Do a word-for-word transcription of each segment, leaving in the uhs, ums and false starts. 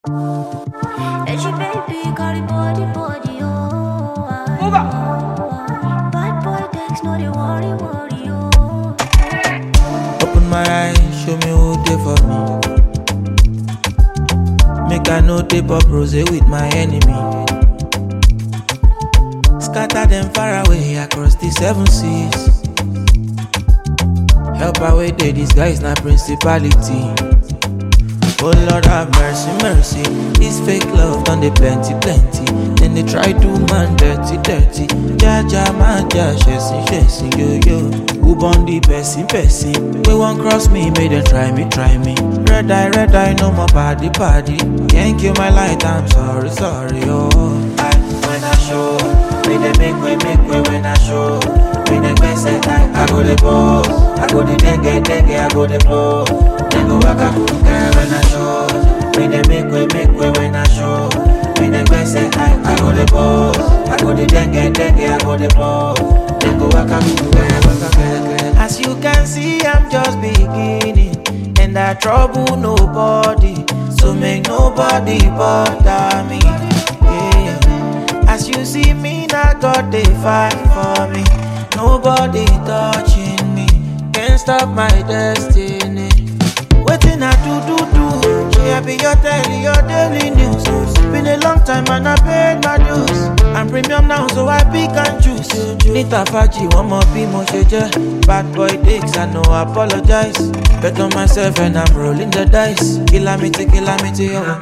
And she baby got it body body oh. Move up. Bad boy takes no they worry worry oh. Open my eyes, show me who they for me. Make I know they pop rose with my enemy. Scatter them far away across the seven seas. Help away they disguise na principality. Oh Lord have mercy, mercy. This fake love done they plenty, plenty. Then they try to man dirty, dirty. Ja ja man ja, chasing, chasing, yo yo. Who born the person, person? We won't cross me, make them try me, try me. Red eye, red eye, no more party, party. Can't kill my light, I'm sorry, sorry, oh. I, when I show, when they make way, make way when I show. When they best I, I go the pose. I go the dengue, dengue, I go the blow. Then go back up, girl, when I show. When they make way, make way when I show. When they best I, I go the pose. I go the dengue, dengue, I go the blow. Then go back up, girl, back up, girl. As you can see, I'm just beginning. And I trouble nobody. So make nobody bother me. Yeah. As you see me, now God they fight for me. Nobody touching me. Can't stop my destiny. Waiting I do do do. Yeah, be your daily, your daily news. Been a long time and I paid my dues. I'm premium now, so I pick and choose. Nita Faji, one more be more sheja. Bad boy dicks, I know I apologize. Bet on myself and I'm rolling the dice. Kilamity, kilamity, oh.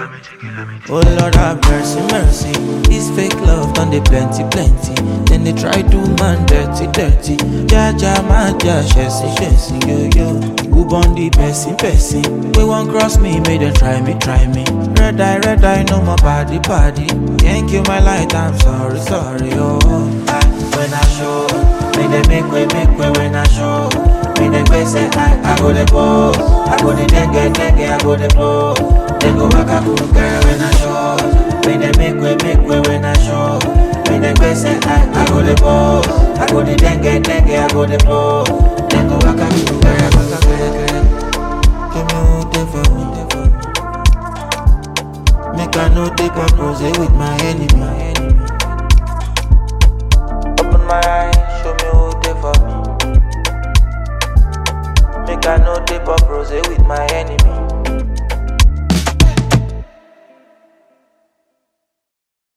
Oh Lord have mercy, mercy. This fake love done they plenty, plenty. Then they try to man dirty, dirty. Ja ja man ja, chasing, chasing, yo yo. Who born the person, person? We won't cross me, make them try me, try me. Red eye, red eye, no more party, party. Can't kill my light, I'm sorry, sorry, oh. I, when I show, when they make way, make way when I show. When they best I, I go the pose. I go the dengue, dengue, I go the blow. Then go back up, girl, when I show. When they make way, make way when I show. When they best I, I go the pose. I go the dengue, dengue, I go the blow. Then go back up, girl, back up, girl, girl. Give me who they for me. Make I know they pop rose with my enemy.